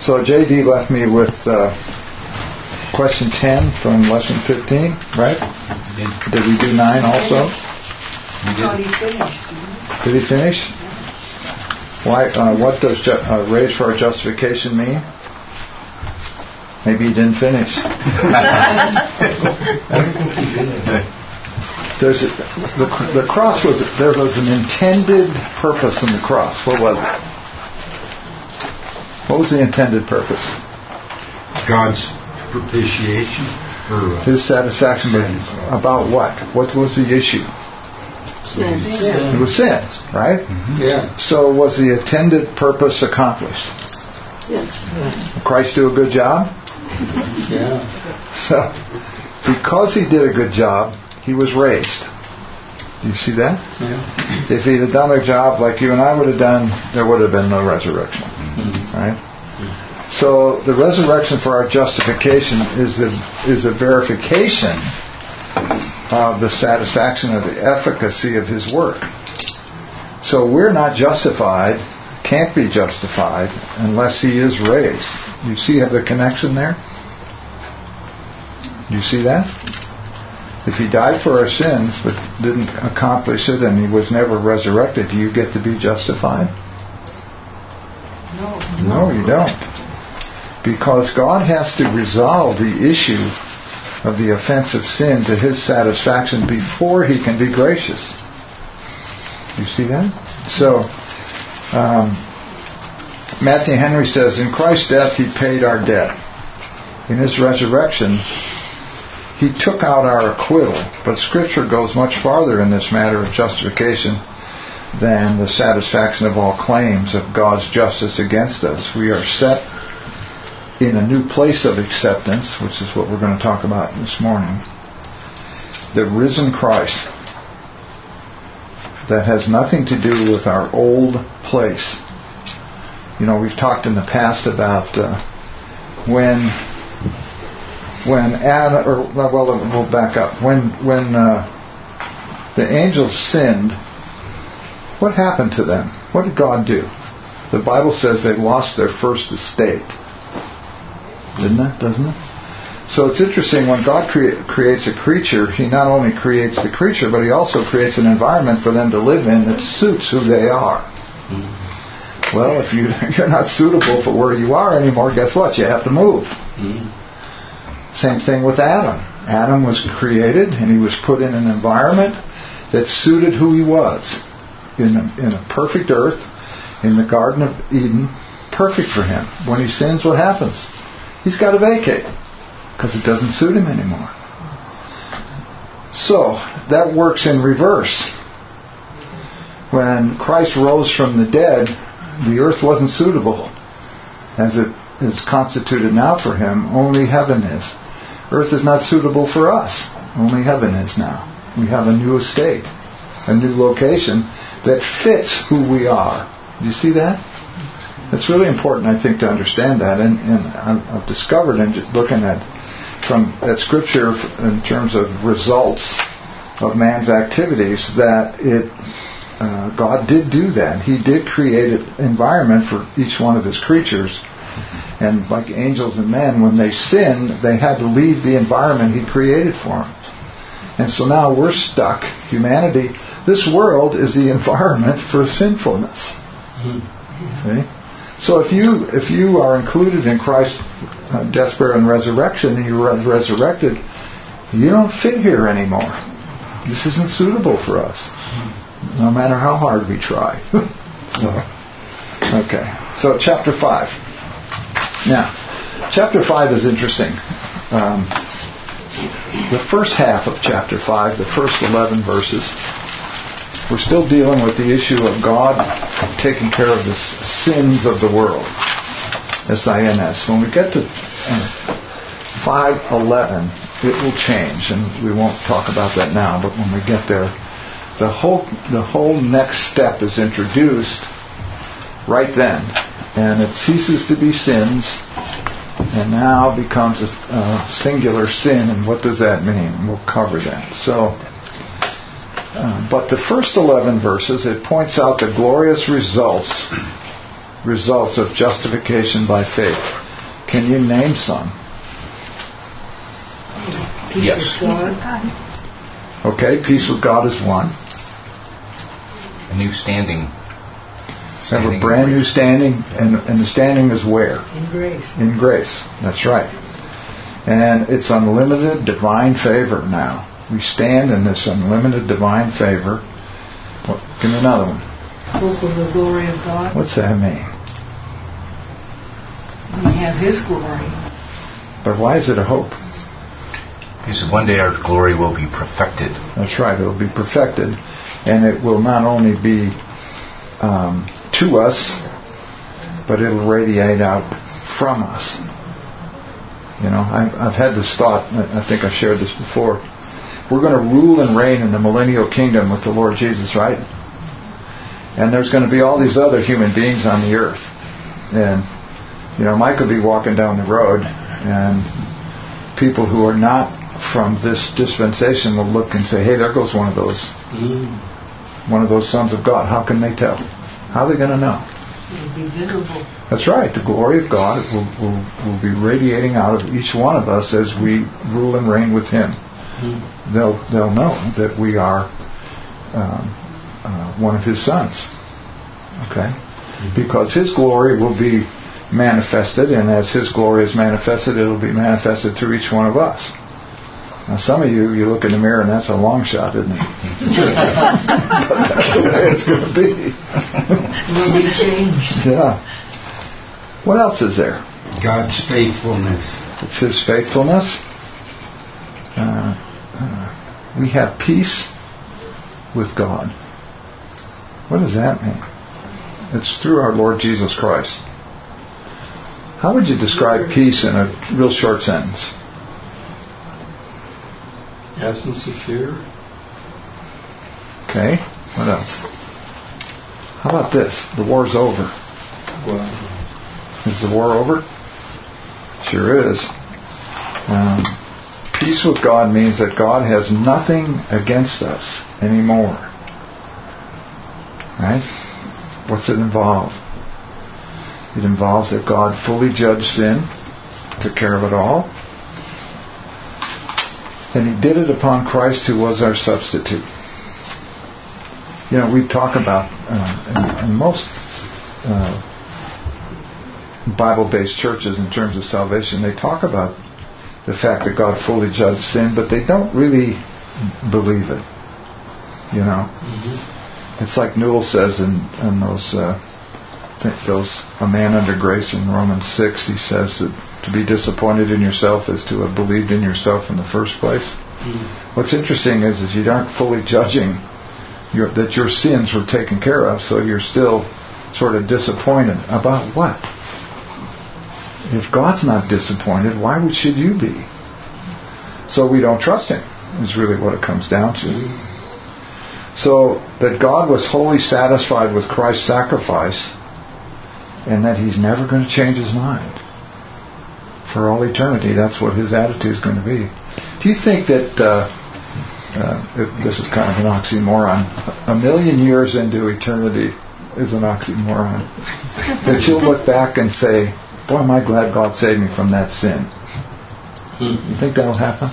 So J.D. left me with question 10 from lesson 15, right? Did we do 9 also? Did he finish? Why? What does raised for our justification mean? Maybe he didn't finish. The cross there was an intended purpose in the cross. What was it? What was the intended purpose? God's propitiation. His satisfaction. About what? What was the issue? Sin. It was sins, right? Mm-hmm. Yeah. So was the intended purpose accomplished? Yes. Did Christ do a good job? Yeah. So, because he did a good job, he was raised. Do you see that? Yeah. If he'd have done a job like you and I would have done, there would have been no resurrection. Mm-hmm. Right? So the resurrection for our justification is a verification of the satisfaction of the efficacy of his work. So we're not justified, can't be justified, unless he is raised. You see the connection there? You see that? If he died for our sins but didn't accomplish it and he was never resurrected, do you get to be justified? No, you don't. Because God has to resolve the issue of the offense of sin to his satisfaction before he can be gracious. You see that? So, Matthew Henry says, in Christ's death he paid our debt. In his resurrection, he took out our acquittal. But Scripture goes much farther in this matter of justification than the satisfaction of all claims of God's justice against us. We are set in a new place of acceptance, which is what we're going to talk about this morning. The risen Christ that has nothing to do with our old place. You know, we've talked in the past about when Adam, we'll back up. When the angels sinned, what happened to them? What did God do? The Bible says they lost their first estate. Doesn't it? So it's interesting, when God creates a creature, he not only creates the creature, but he also creates an environment for them to live in that suits who they are. Well, if you're not suitable for where you are anymore, guess what? You have to move. Same thing with Adam. Adam was created and he was put in an environment that suited who he was. In a perfect earth, in the Garden of Eden, perfect for him. When he sins, what happens? He's got to vacate because it doesn't suit him anymore. So that works in reverse. When Christ rose from the dead, the earth wasn't suitable as it is constituted now for him. Only heaven is. Earth is not suitable for us. Only heaven is now. We have a new estate, a new location that fits who we are. Do you see that? It's really important, I think, to understand that. And I've discovered in just looking at Scripture in terms of results of man's activities that God did do that. He did create an environment for each one of his creatures. And like angels and men, when they sinned, they had to leave the environment he created for them. And so now we're stuck, humanity. This world is the environment for sinfulness. Okay? So if you are included in Christ's death, burial, and resurrection, and you're resurrected, you don't fit here anymore. This isn't suitable for us, no matter how hard we try. Okay, so chapter 5. Now, chapter 5 is interesting. The first half of chapter 5, the first 11 verses, we're still dealing with the issue of God taking care of the sins of the world. S-I-N-S. When we get to 5:11, it will change, and we won't talk about that now, but when we get there, the whole next step is introduced right then, and it ceases to be sins and now becomes a singular sin. And what does that mean? And we'll cover that. So but the first 11 verses, it points out the glorious results results of justification by faith. Can you name some? Yes. Okay, peace with God is one. A new standing. Have a brand new standing, and the standing is where? In grace. In grace. That's right. And it's unlimited divine favor now. We stand in this unlimited divine favor. Give me another one. Hope of the glory of God. What's that mean? We have His glory. But why is it a hope? He said one day our glory will be perfected. That's right. It will be perfected. And it will not only be to us, but it'll radiate out from us. You know, I've had this thought, I think I've shared this before. We're going to rule and reign in the millennial kingdom with the Lord Jesus, right? And there's going to be all these other human beings on the earth. And, you know, Mike could be walking down the road, and people who are not from this dispensation will look and say, hey, there goes one of those sons of God. How can they tell? How are they going to know? It'll be visible. That's right. The glory of God will be radiating out of each one of us as we rule and reign with Him. They'll know that we are one of His sons. Okay? Because His glory will be manifested, and as His glory is manifested, it'll be manifested through each one of us. Now, some of you look in the mirror and that's a long shot, isn't it? But that's the way it's going to be. Will be changed. Yeah. What else is there? God's faithfulness. It's His faithfulness. We have peace with God. What does that mean? It's through our Lord Jesus Christ. How would you describe peace in a real short sentence? Absence of fear. Okay. What else? How about this? The war's over. Well, Is the war over? Sure is. Peace with God means that God has nothing against us anymore. Right? What's it involve? It involves that God fully judged sin, took care of it all, and He did it upon Christ, who was our substitute. You know, we talk about, in most Bible-based churches in terms of salvation, they talk about the fact that God fully judged sin, but they don't really believe it. You know? It's like Newell says in those, A Man Under Grace in Romans 6, he says that to be disappointed in yourself is to have believed in yourself in the first place. What's interesting is you aren't fully judging that your sins were taken care of, so you're still sort of disappointed. About what? If God's not disappointed, why should you be? So we don't trust Him, is really what it comes down to. So that God was wholly satisfied with Christ's sacrifice, and that He's never going to change His mind. For all eternity, that's what His attitude is going to be. Do you think that, this is kind of an oxymoron, 1,000,000 years into eternity is an oxymoron, that you'll look back and say, boy, am I glad God saved me from that sin? You think that'll happen?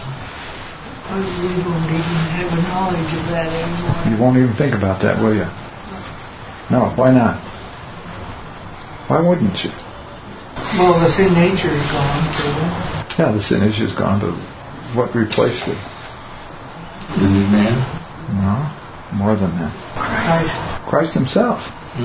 We won't even have a knowledge of that anymore. You won't even think about that, will you? No, why not? Why wouldn't you? Well, the sin nature is gone, too. Yeah, the sin issue is gone, but what replaced it? the new man. No, more than that. Christ Himself.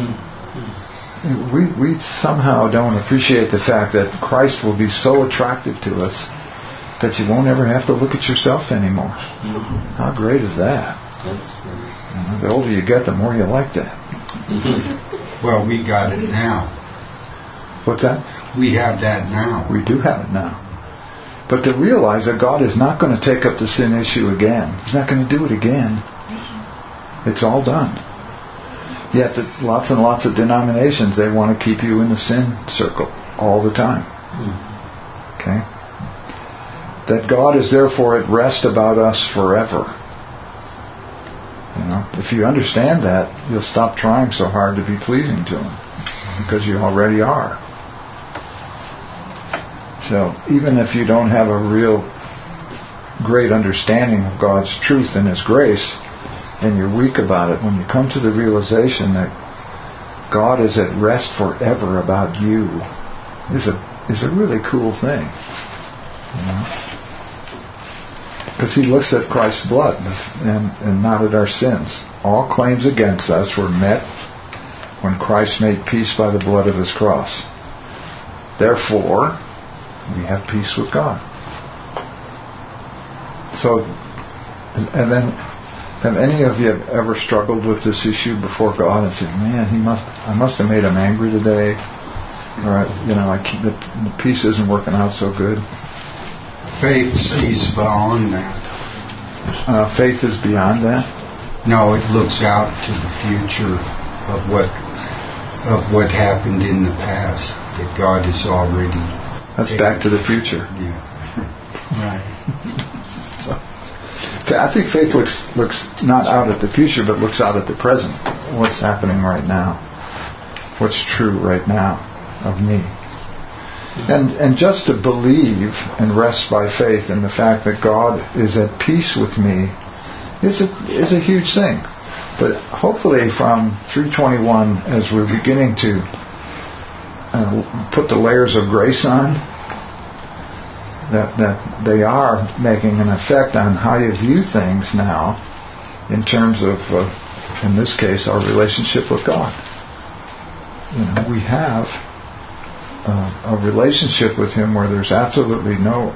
We somehow don't appreciate the fact that Christ will be so attractive to us that you won't ever have to look at yourself anymore. How great is that? The older you get, the more you like that. Well, we got it now. What's that? We have that now. We do have it now. But to realize that God is not going to take up the sin issue again. He's not going to do it again. It's all done. Yet lots and lots of denominations, they want to keep you in the sin circle all the time. Okay? That God is therefore at rest about us forever. You know, if you understand that, you'll stop trying so hard to be pleasing to Him. because you already are. So even if you don't have a real great understanding of God's truth and His grace, and you're weak about it, when you come to the realization that God is at rest forever about you, is a really cool thing. Because He looks at Christ's blood and not at our sins. All claims against us were met when Christ made peace by the blood of His cross. Therefore, we have peace with God. So, and then, have any of you ever struggled with this issue before God and said, "Man, I must have made Him angry today," or the peace isn't working out so good? Faith sees beyond that. Faith is beyond that. No, it looks out to the future of what happened in the past that God is already. That's Back to the Future. Yeah. Right. I think faith looks not out at the future, but looks out at the present. What's happening right now? What's true right now of me? And just to believe and rest by faith in the fact that God is at peace with me is a huge thing. But hopefully from 321, as we're beginning to put the layers of grace on, that they are making an effect on how you view things now in terms of, in this case, our relationship with God. We have a relationship with Him where there's absolutely no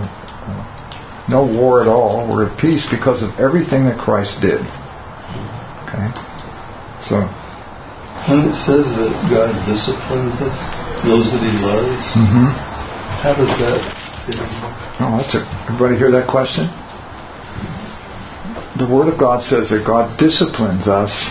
war at all. We're at peace because of everything that Christ did. Okay? So, when it says that God disciplines us, those that He loves, how does that fit? Everybody hear that question? The Word of God says that God disciplines us,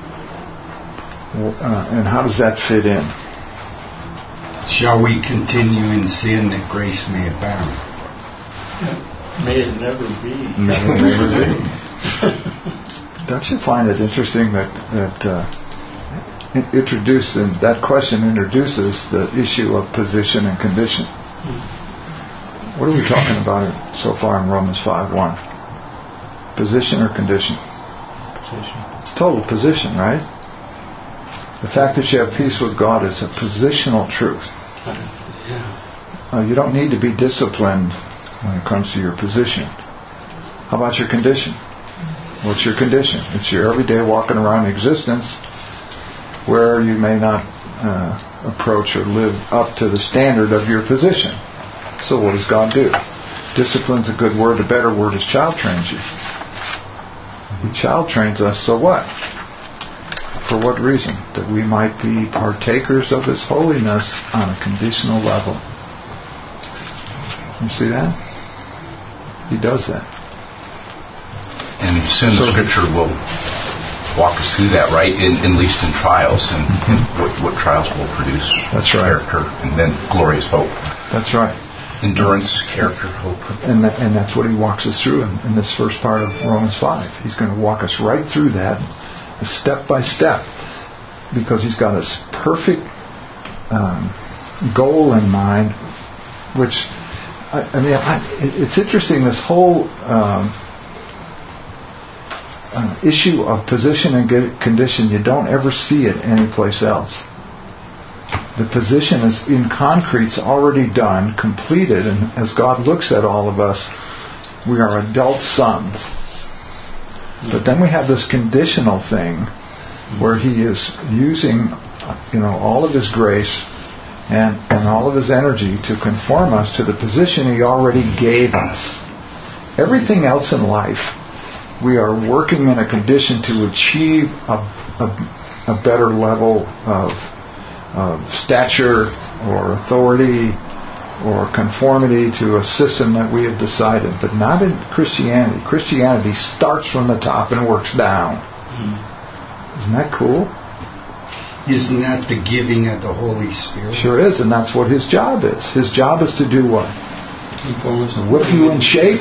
and how does that fit in? Shall we continue in sin that grace may abound? May it never be. Never be. Don't you find it interesting that that question introduces the issue of position and condition? What are we talking about so far in Romans 5:1? Position or condition? Position. It's total position, right? The fact that you have peace with God is a positional truth. You don't need to be disciplined when it comes to your position. How about your condition? What's your condition? It's your everyday walking around existence where you may not approach or live up to the standard of your position. So what does God do? Discipline's a good word. A better word is child trains you. He child trains us, so what? For what reason? That we might be partakers of His holiness on a conditional level. You see that? He does that. And soon the Scripture will walk us through that, right? At least in trials, and what trials will produce. That's right. Character, and then glorious hope. That's right. Endurance, character, hope. And that's what He walks us through in this first part of Romans 5. He's going to walk us right through that, step by step, because He's got a perfect goal in mind, which, it's interesting, this whole issue of position and condition, you don't ever see it anyplace else. The position is in concrete's already done, completed, and as God looks at all of us, we are adult sons. But then we have this conditional thing where He is using, all of His grace and all of His energy to conform us to the position He already gave us. Everything else in life, we are working in a condition to achieve a better level of stature or authority or conformity to a system that we have decided, but not in Christianity. Christianity starts from the top and works down. Isn't that cool? Isn't that the giving of the Holy Spirit? Sure is, and that's what His job is. His job is to do what? Whip you in shape?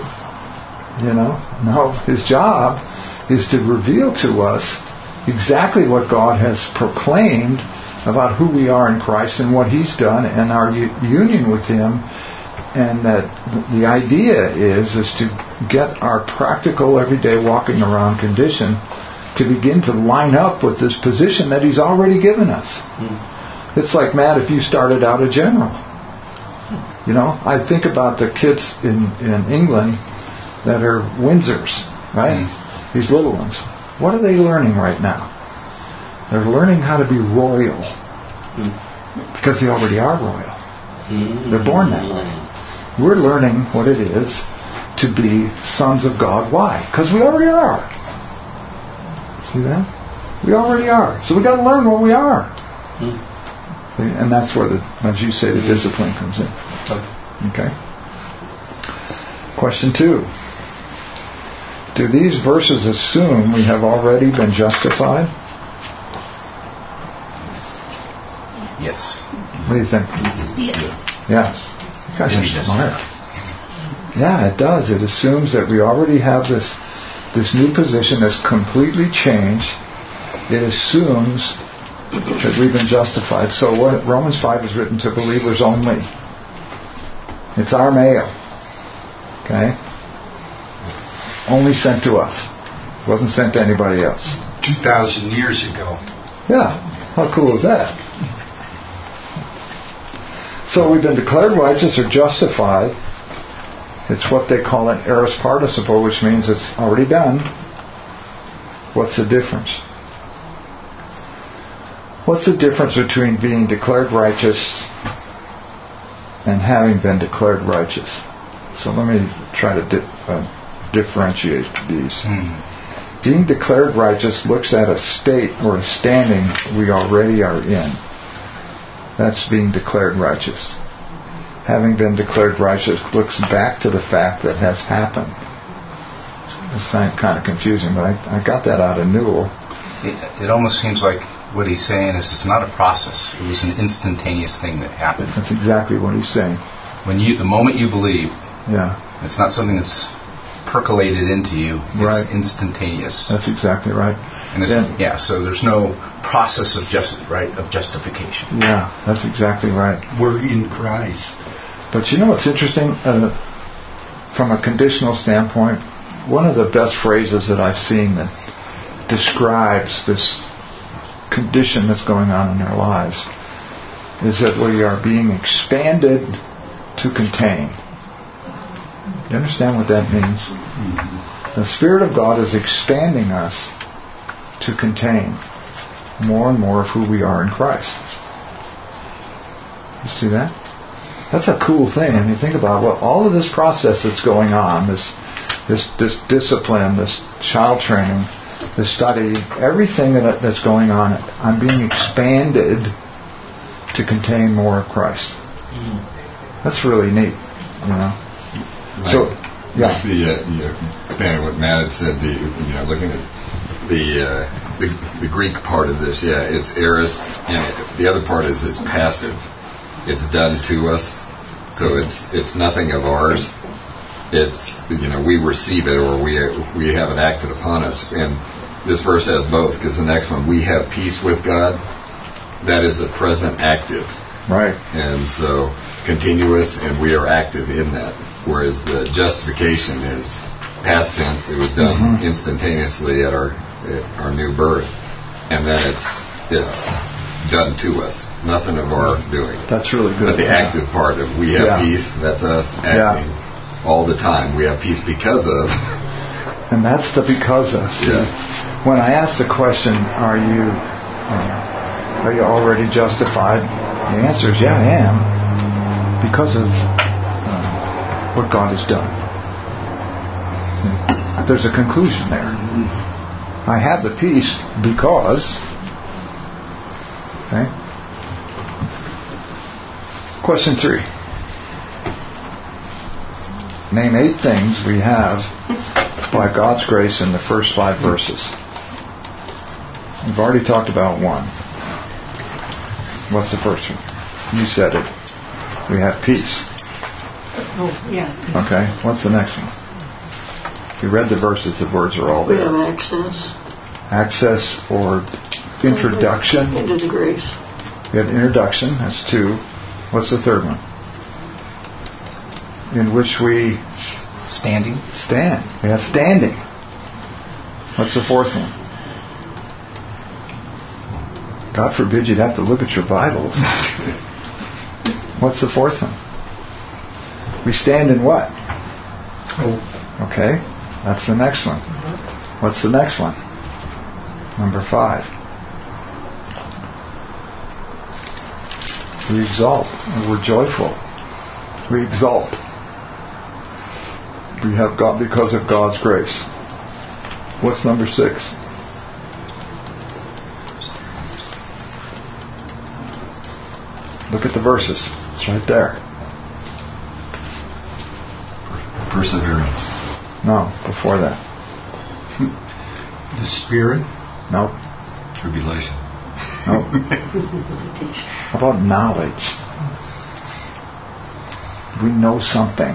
No, His job is to reveal to us exactly what God has proclaimed about who we are in Christ and what He's done and our union with Him. And that the idea is to get our practical, everyday walking around condition to begin to line up with this position that He's already given us. It's like, Matt, if you started out a general. You know, I think about the kids in England that are Windsors, right? These little ones. What are they learning right now? They're learning how to be royal. Because they already are royal. They're born that way. We're learning what it is to be sons of God. Why? Because we already are. See that? We already are. So we got to learn what we are. And that's where, as you say, the discipline comes in. Okay. Question 2. Do these verses assume we have already been justified? Yes. What do you think? Yes. Yeah. You guys are smart. Yeah, it does. It assumes that we already have this new position that's completely changed. It assumes that we've been justified. So what Romans 5 is written to believers only. It's our mail. Okay? Only sent to us. It wasn't sent to anybody else. 2,000 years ago. Yeah. How cool is that? So we've been declared righteous or justified. It's what they call an aorist participle, which means it's already done. What's the difference? What's the difference between being declared righteous and having been declared righteous? So let me try to differentiate these. Being declared righteous looks at a state or a standing we already are in. That's being declared righteous. Having been declared righteous looks back to the fact that has happened. It's kind of confusing, but I got that out of Newell. It almost seems like what he's saying is it's not a process. It was an instantaneous thing that happened. That's exactly what he's saying. The moment you believe, it's not something that's percolated into you. It's instantaneous. That's exactly right. And so there's no process of justification. Yeah, that's exactly right. We're in Christ. But you know what's interesting? From a conditional standpoint, one of the best phrases that I've seen that describes this condition that's going on in our lives is that we are being expanded to contain. You understand what that means? The Spirit of God is expanding us to contain more and more of who we are in Christ. You see that? That's a cool thing. And you think about all of this process that's going on, this discipline, this child training, this study, everything that's going on, I'm being expanded to contain more of Christ. That's really neat, you know. So, expanding what Matt had said, looking at the Greek part of this, it's aorist, and the other part is it's passive. It's done to us, so it's nothing of ours. It's we receive it or we have it acted upon us, and this verse has both, because the next one, we have peace with God. That is a present active, right? And so continuous, and we are active in that. Whereas the justification is past tense. It was done instantaneously at our new birth, and then it's done to us. Nothing of our doing. That's really good. But the active part of we have peace, that's us acting all the time. We have peace because of. And that's the because of. See, when I ask the question, are you already justified? The answer is I am, because of what God has done. There's a conclusion there. I have the peace because. Okay. Question 3. Name 8 things we have by God's grace in the first 5 verses. We've already talked about 1. What's the first one? You said it. We have peace. Oh, yeah. Okay. What's the next one? If you read the verses, the words are all there. We have access. Access or introduction Into the grace. We have introduction. That's 2. What's the third one? In which we stand. We have standing. What's the fourth one? God forbid you'd have to look at your Bibles. What's the fourth one? We stand in what? Hope. Okay, that's the next one. What's the next one? Number 5. We exalt. We're joyful. We exalt. We have God because of God's grace. What's number 6? Look at the verses. It's right there. Perseverance. No, before that. The Spirit. Nope. Tribulation. Nope. How about knowledge? We know something.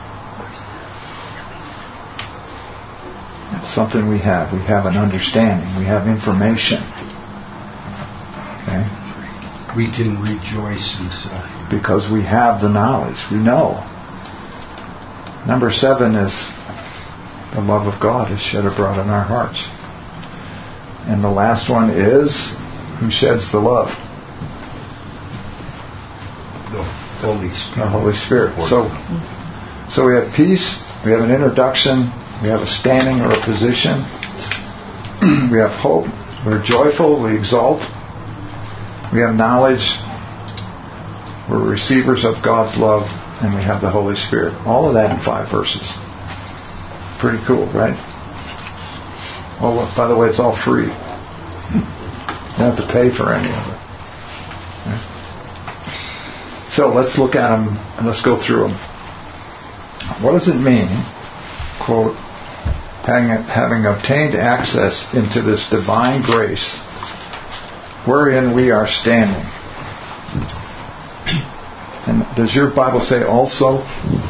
It's something we have. We have an understanding. We have information. Okay? We can rejoice in suffering. Because we have the knowledge. We know. Number 7 is the love of God is shed abroad in our hearts. And the last one is who sheds the love? The Holy Spirit. The Holy Spirit. So we have peace, we have an introduction, we have a standing or a position, we have hope, we're joyful, we exalt, we have knowledge, we're receivers of God's love, and we have the Holy Spirit. All of that in 5 verses. Pretty cool, right? Oh, by the way, it's all free. You don't have to pay for any of it. Okay. So let's look at them and let's go through them. What does it mean, quote, having obtained access into this divine grace wherein we are standing? And does your Bible say also?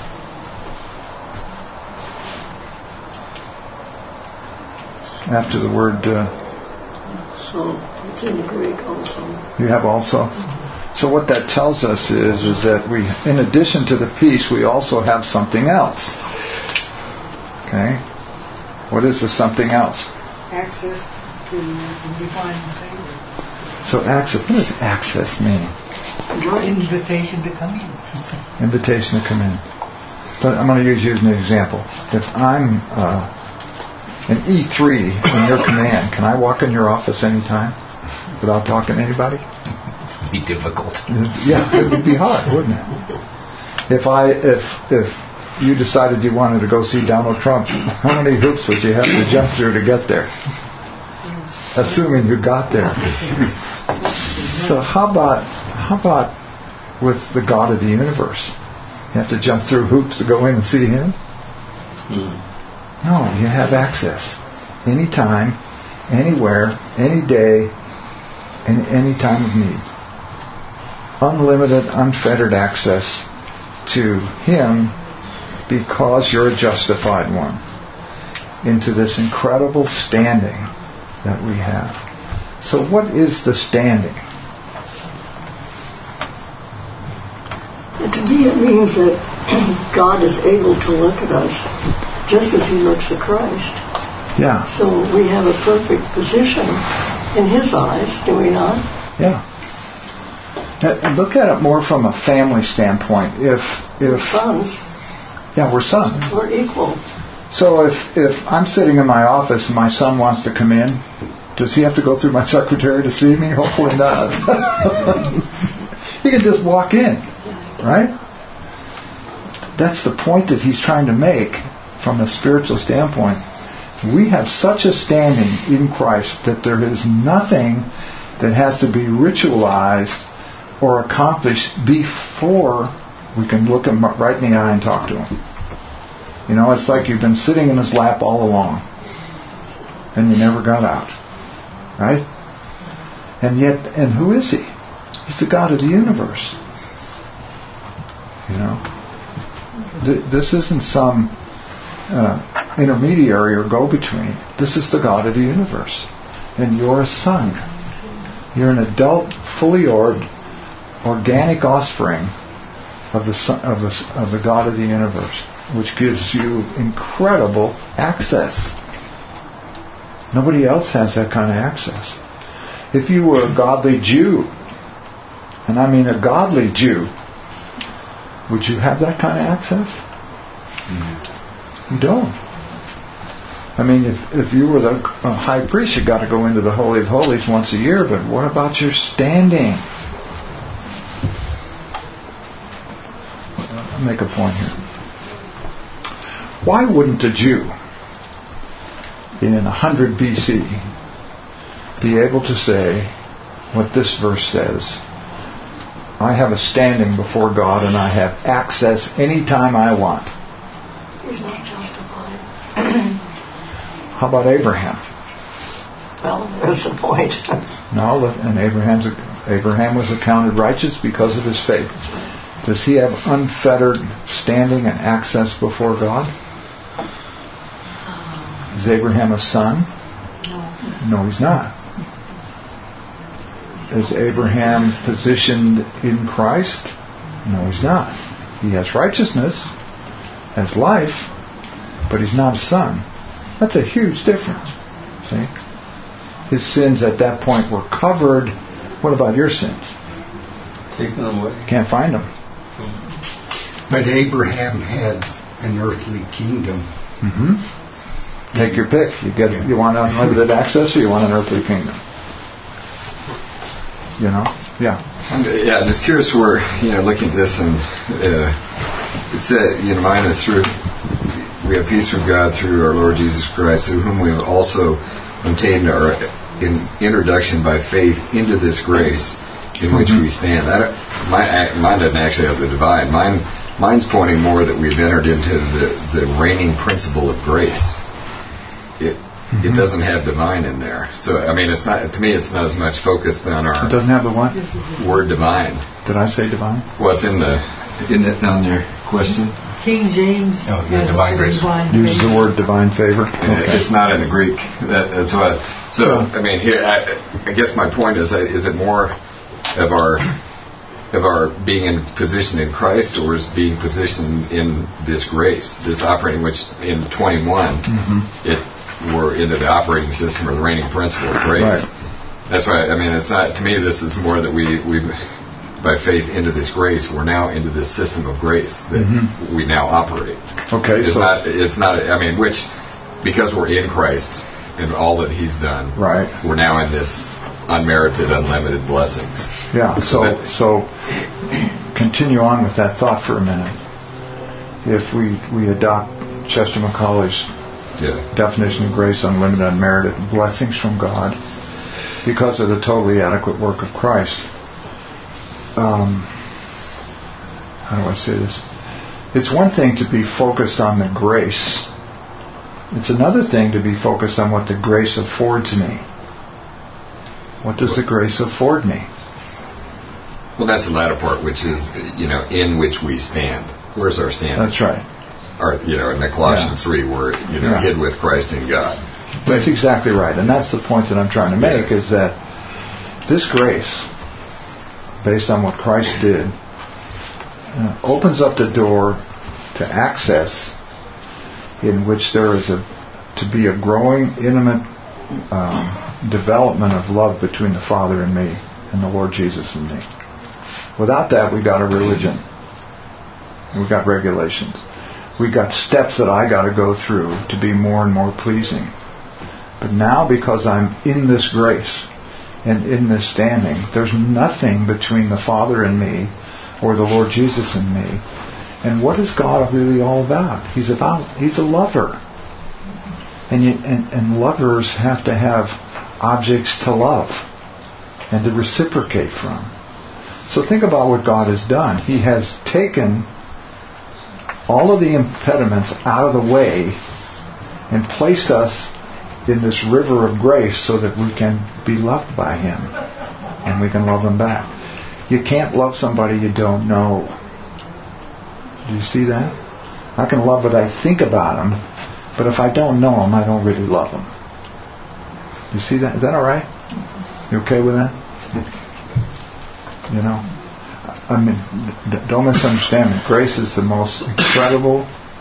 After the word... So, it's in Greek also. You have also? So what that tells us is that we, in addition to the peace, we also have something else. Okay? What is the something else? Access to divine favor. So access, what does access mean? Invitation to come in. Invitation to come in. But I'm going to use you as an example. If I'm an E3 in your command, can I walk in your office anytime without talking to anybody? It'd be difficult. Yeah, it would be hard, wouldn't it? If you decided you wanted to go see Donald Trump, how many hoops would you have to jump through to get there? Assuming you got there. So how about with the God of the universe? You have to jump through hoops to go in and see Him? No, you have access. Anytime, anywhere, any day, and any time of need. Unlimited, unfettered access to Him because you're a justified one. Into this incredible standing that we have. So what is the standing? To me it means that God is able to look at us just as He looks at Christ. Yeah. So we have a perfect position in His eyes, do we not? Yeah. Now, look at it more from a family standpoint. If sons. Yeah, we're sons. We're equal. So if I'm sitting in my office and my son wants to come in, does he have to go through my secretary to see me? Hopefully not. He can just walk in, right? That's the point that he's trying to make from a spiritual standpoint. We have such a standing in Christ that there is nothing that has to be ritualized or accomplished before we can look him right in the eye and talk to him. You know, it's like you've been sitting in his lap all along and you never got out. Right? And who is he? He's the God of the universe. You know? This isn't some intermediary or go-between. This is the God of the universe. And you're a son. You're an adult, fully organic offspring of the Son, of the God of the universe, which gives you incredible access. Nobody else has that kind of access. If you were a godly Jew, and I mean a godly Jew, would you have that kind of access? You don't. I mean, if you were the high priest, you got to go into the Holy of Holies once a year, but what about your standing? I'll make a point here. Why wouldn't a Jew in 100 BC be able to say what this verse says? I have a standing before God and I have access anytime I want. He's not justified. How about Abraham? Well, there's the point. No, and Abraham was accounted righteous because of his faith. Does he have unfettered standing and access before God? Is Abraham a son? No, he's not. Is Abraham positioned in Christ? No, he's not. He has righteousness, has life, but he's not a son. That's a huge difference. See? His sins at that point were covered. What about your sins? Taken away. Can't find them. But Abraham had an earthly kingdom. Mm-hmm. Take your pick. You want unlimited access, or you want an earthly kingdom? You know? Yeah. I'm just curious where, looking at this, and it said, mine is through, we have peace from God through our Lord Jesus Christ, through whom we have also obtained our introduction by faith into this grace in which we stand. Mine doesn't actually have the divine. Mine's pointing more that we've entered into the reigning principle of grace. It doesn't have divine in there. So, I mean, it's not, to me, it's not as much focused on our... It doesn't have the what? Word divine. Did I say divine? Well, it's isn't it on your question? King James divine grace. Uses the word divine favor. Okay. It's not in the Greek. That's what. So, I mean, here, I guess my point is it more of our being in position in Christ, or is being positioned in this grace, this operating, which in 21, we're into the operating system or the reigning principle of grace. Right. That's why, I mean, it's not, to me, this is more that we by faith into this grace, we're now into this system of grace that we now operate. Okay. It's not, I mean, which, because we're in Christ and all that He's done, right, we're now in this unmerited, unlimited blessings. Yeah, so continue on with that thought for a minute. If we adopt Chester McCauley's definition of grace, unlimited, unmerited blessings from God because of the totally adequate work of Christ. How do I say this? It's one thing to be focused on the grace. It's another thing to be focused on what the grace affords me. What does the grace afford me? Well, that's the latter part, which is, in which we stand. Where's our stand? That's right. Or, in the Colossians 3, we're, hid with Christ in God. That's exactly right. And that's the point that I'm trying to make, is that this grace, based on what Christ did, opens up the door to access in which there is to be a growing, intimate development of love between the Father and me, and the Lord Jesus and me. Without that, we got a religion. We got regulations. We got steps that I got to go through to be more and more pleasing. But now, because I'm in this grace and in this standing, there's nothing between the Father and me, or the Lord Jesus and me. And what is God really all about? He's a lover. And lovers have to have objects to love and to reciprocate from. So think about what God has done. He has taken all of the impediments out of the way and placed us in this river of grace so that we can be loved by Him and we can love Him back. You can't love somebody you don't know. Do you see that? I can love what I think about them, but if I don't know them, I don't really love them. You see that? Is that all right? You okay with that? You know, I mean, don't misunderstand me. Grace is the most incredible.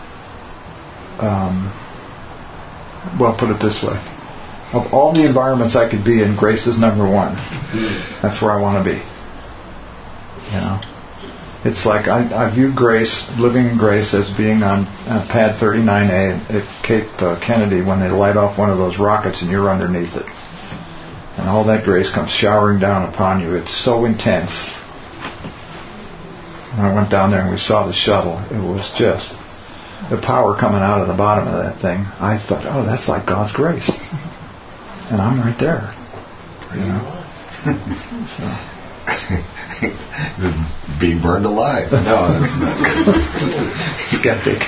Well, put it this way: of all the environments I could be in, grace is number one. That's where I want to be. You know, it's like I view grace, living in grace, as being on pad 39A at Cape Kennedy when they light off one of those rockets and you're underneath it. And all that grace comes showering down upon you. It's so intense. When I went down there and we saw the shuttle, it was just the power coming out of the bottom of that thing. I thought, oh, that's like God's grace. And I'm right there. You know? So. Being burned alive. No, that's not good. Skeptic.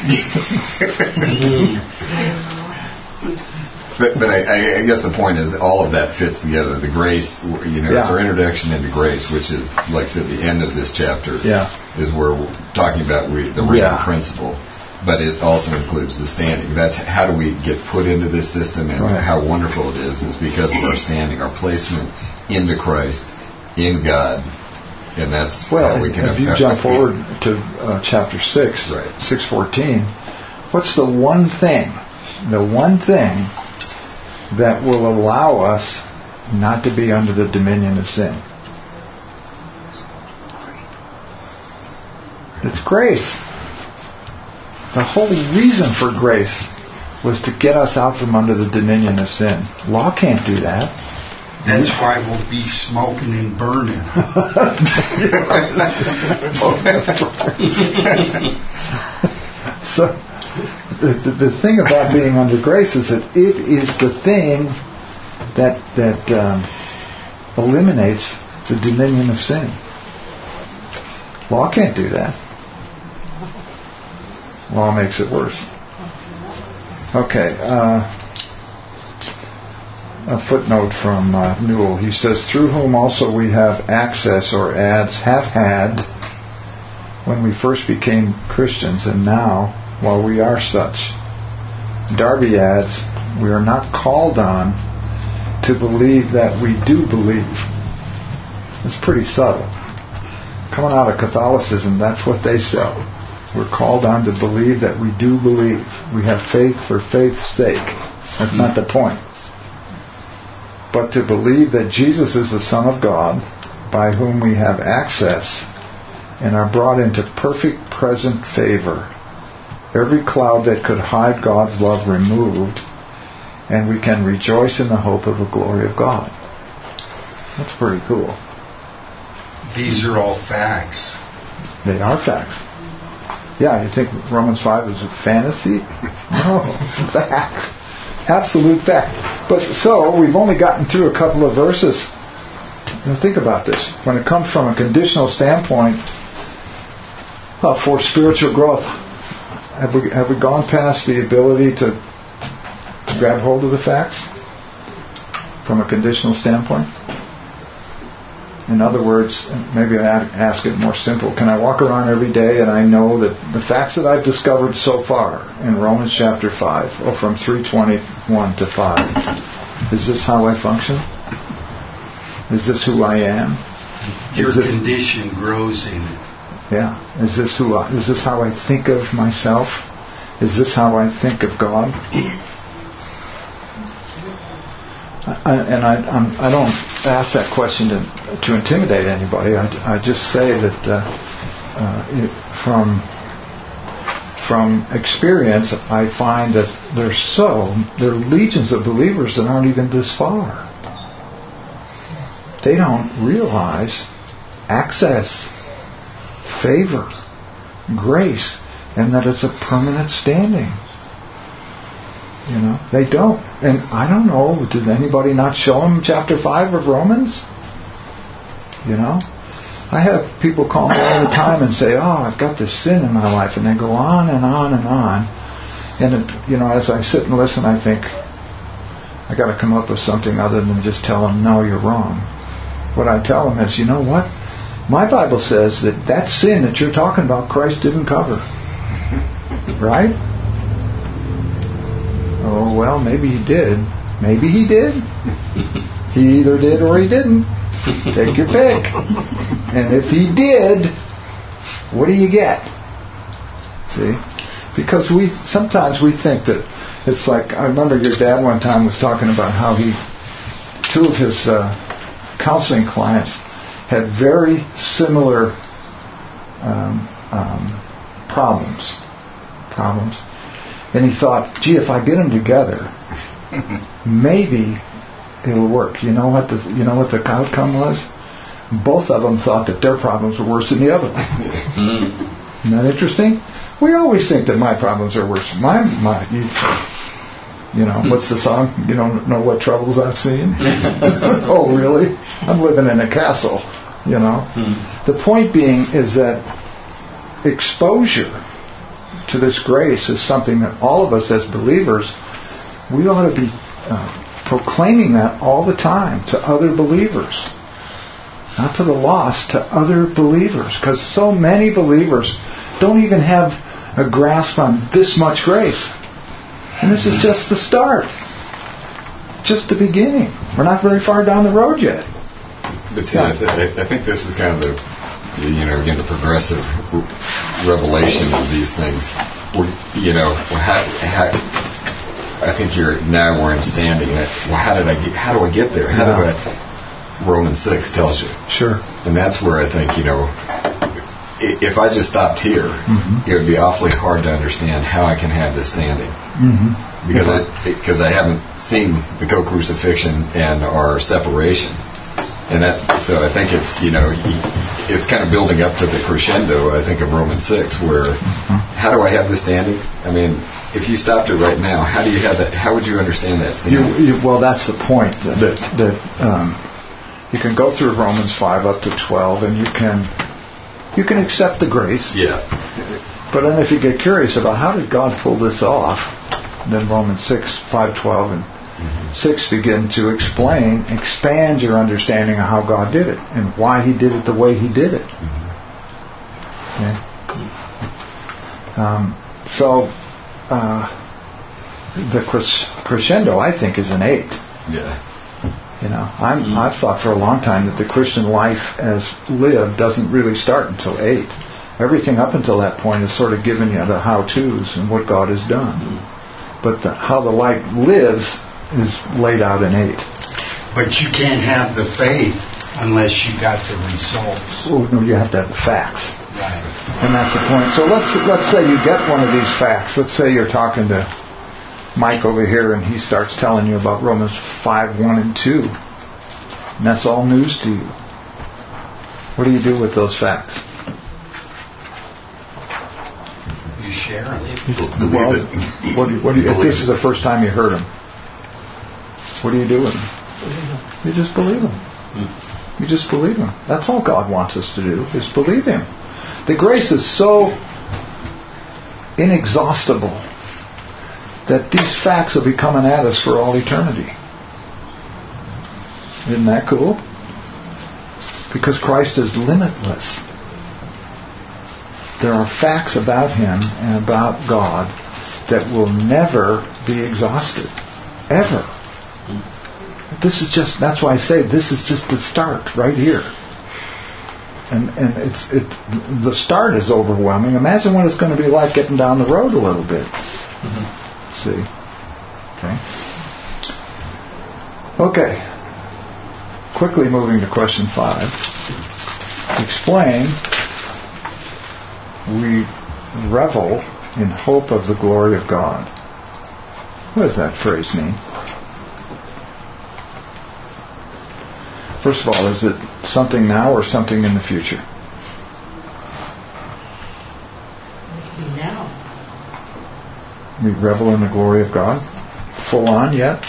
But I guess the point is all of that fits together. The grace, you know, it's our introduction into grace, which is, like I said, the end of this chapter is where we're talking about the real principle. But it also includes the standing. That's how do we get put into this system, and how wonderful it is because of our standing, our placement into Christ, in God. And that's how we can. If you jump forward to chapter 6, 6:14, what's the one thing that will allow us not to be under the dominion of sin? It's grace. The whole reason for grace was to get us out from under the dominion of sin. Law can't do that. That's why we'll be smoking and burning. So the thing about being under grace is that it is the thing that eliminates the dominion of sin. Law can't do that. Law makes it worse. Okay. A footnote from Newell. He says, through whom also we have access, or have had, when we first became Christians, and now, while we are such. Darby adds, we are not called on to believe that we do believe. It's pretty subtle. Coming out of Catholicism, that's what they say. We're called on to believe that we do believe. We have faith for faith's sake. That's not the point. But to believe that Jesus is the Son of God, by whom we have access and are brought into perfect present favor, every cloud that could hide God's love removed, and we can rejoice in the hope of the glory of God. That's pretty cool. These are all facts. They are facts. Yeah, you think Romans 5 is a fantasy? No, it's a fact. Absolute fact. But so, we've only gotten through a couple of verses. Now think about this. When it comes from a conditional standpoint for spiritual growth, have we gone past the ability to grab hold of the facts from a conditional standpoint? In other words, maybe I ask it more simple. Can I walk around every day and I know that the facts that I've discovered so far in Romans chapter 5, or from 3:21 to 5, is this how I function? Is this who I am? Your condition grows in it. Yeah. Is this how I think of myself? Is this how I think of God? I don't ask that question to intimidate anybody. I just say that from experience, I find that there are legions of believers that aren't even this far. They don't realize access, favor, grace, and that it's a permanent standing. You know, they don't. And I don't know, did anybody not show them chapter 5 of Romans? You know? I have people call me all the time and say, oh, I've got this sin in my life. And they go on and on and on. And, as I sit and listen, I think, I got to come up with something other than just tell them, no, you're wrong. What I tell them is, you know what? My Bible says that sin that you're talking about, Christ didn't cover. Right? Oh, well, maybe he did. Maybe he did. He either did or he didn't. Take your pick. And if he did, what do you get? See? Because sometimes we think that it's like, I remember your dad one time was talking about how two of his counseling clients had very similar problems. And he thought, gee, if I get them together, maybe it'll work. You know what the outcome was? Both of them thought that their problems were worse than the other one. Isn't that interesting? We always think that my problems are worse. What's the song? You don't know what troubles I've seen? Oh, really? I'm living in a castle, The point being is that exposure to this grace is something that all of us as believers, we ought to be proclaiming that all the time to other believers. Not to the lost, to other believers. Because so many believers don't even have a grasp on this much grace. And this is just the start. Just the beginning. We're not very far down the road yet. But see, I think this is kind of the progressive revelation of these things. I think you're now we're understanding that. Well, how do I get there? Romans 6 tells you. Sure. And that's where I think, if I just stopped here, it would be awfully hard to understand how I can have this standing. Because I haven't seen the co-crucifixion and our separation. And so I think it's, it's kind of building up to the crescendo, I think, of Romans 6, where how do I have this standing? I mean, if you stopped it right now, how do you have that? How would you understand that standing? Well, that's the point, that you can go through Romans 5 up to 12, and you can accept the grace. Yeah. But then if you get curious about how did God pull this off, then Romans 6, 5:12 and 6 begin to expand your understanding of how God did it and why He did it the way He did it. Okay? The crescendo, I think, is an 8. Yeah. I've thought for a long time that the Christian life as lived doesn't really start until 8. Everything up until that point is sort of giving you the how-tos and what God has done. But how the life lives is laid out in 8. But you can't have the faith unless you got the results. Well, no, you have to have the facts. Right. And that's the point. So let's say you get one of these facts. Let's say you're talking to Mike over here and he starts telling you about Romans 5, 1 and 2. And that's all news to you. What do you do with those facts? You share them. Well, if this is the first time you heard them, what do you do with them? You just believe them. You just believe Him. That's all God wants us to do, is believe Him. The grace is so inexhaustible that these facts will be coming at us for all eternity. Isn't that cool? Because Christ is limitless. There are facts about Him and about God that will never be exhausted. Ever. That's why I say this is just the start right here. And the start is overwhelming. Imagine what it's going to be like getting down the road a little bit. See? Okay. Quickly moving to question 5. Explain, we revel in hope of the glory of God. What does that phrase mean? First of all, is it something now or something in the future? Now. We revel in the glory of God? Full on yet?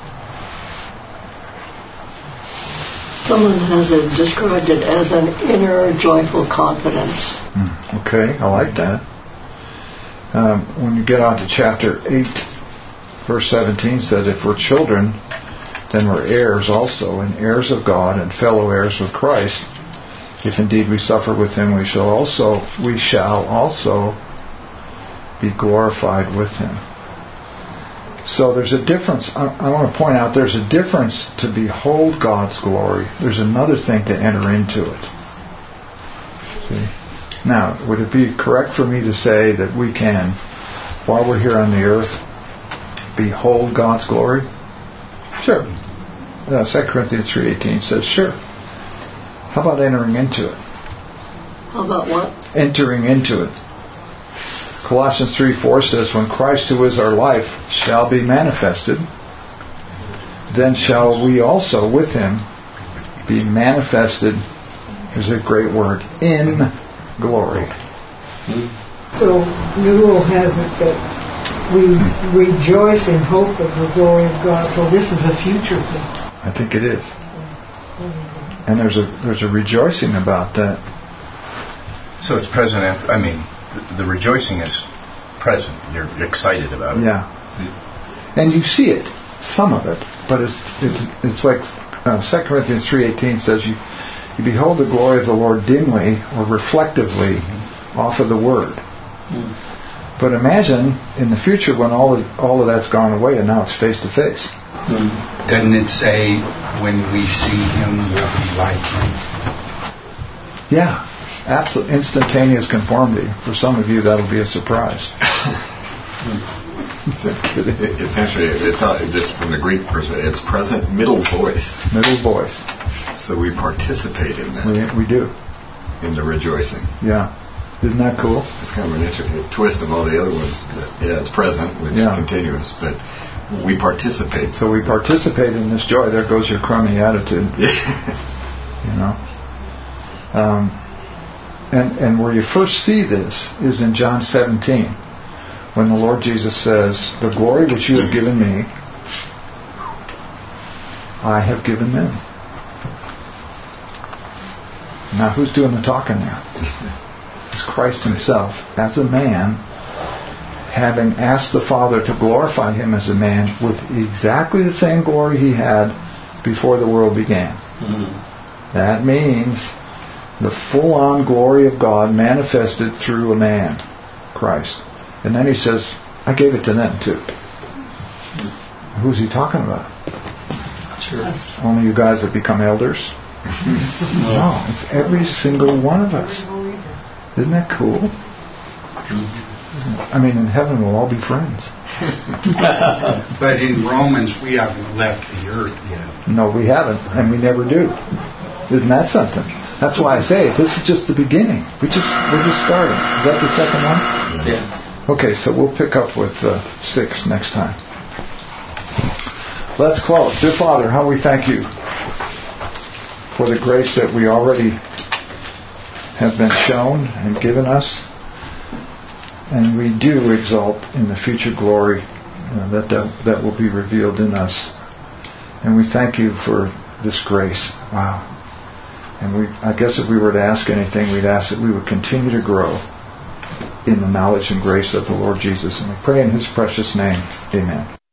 Someone has described it as an inner joyful confidence. Okay, I like that. When you get on to chapter 8, verse 17 says, if we're children, then we're heirs also, and heirs of God, and fellow heirs with Christ. If indeed we suffer with Him, we shall also be glorified with Him. So there's a difference. I want to point out there's a difference to behold God's glory. There's another thing to enter into it. See? Now, would it be correct for me to say that we can, while we're here on the earth, behold God's glory? Sure. 2 Corinthians 3:18 says, sure. How about entering into it? How about what? Entering into it. Colossians 3:4 says, when Christ, who is our life, shall be manifested, then shall we also with him be manifested, here's a great word, in glory. So Newell has it that we rejoice in hope of the glory of God. So this is a future thing. I think it is. And there's a rejoicing about that. So it's present. I mean, the rejoicing is present. You're excited about it. Yeah. And you see it, some of it, but it's like 2 Corinthians 3:18 says you behold the glory of the Lord dimly or reflectively off of the Word. But imagine in the future when all of that's gone away and now it's face to face. Doesn't it say when we see him we'll be like him? Yeah, absolute instantaneous conformity. For some of you that'll be a surprise. It's actually, it's just from the Greek perspective, it's present middle voice. Middle voice. So we participate in that. We do. In the rejoicing. Yeah. Isn't that cool? It's kind of an interesting twist of all the other ones. Yeah, it's present, which is continuous, but we participate. So we participate in this joy. There goes your crummy attitude. You know. And where you first see this is in John 17, when the Lord Jesus says, "The glory which you have given me, I have given them." Now, who's doing the talking there? It's Christ himself, as a man, having asked the Father to glorify him as a man with exactly the same glory he had before the world began. That means the full-on glory of God manifested through a man, Christ. And then he says, I gave it to them too. Who's he talking about? Sure. Only you guys that become elders? No, it's every single one of us. Isn't that cool? I mean, in heaven we'll all be friends. But in Romans we haven't left the earth yet. No, we haven't, and we never do. Isn't that something? That's why I say this is just the beginning. We're just starting. Is that the second one? Yeah. Okay, so we'll pick up with 6 next time. Let's close. Dear Father, how we thank you for the grace that we already have been shown and given us. And we do exult in the future glory that will be revealed in us. And we thank you for this grace. Wow. And I guess if we were to ask anything, we'd ask that we would continue to grow in the knowledge and grace of the Lord Jesus. And we pray in his precious name. Amen.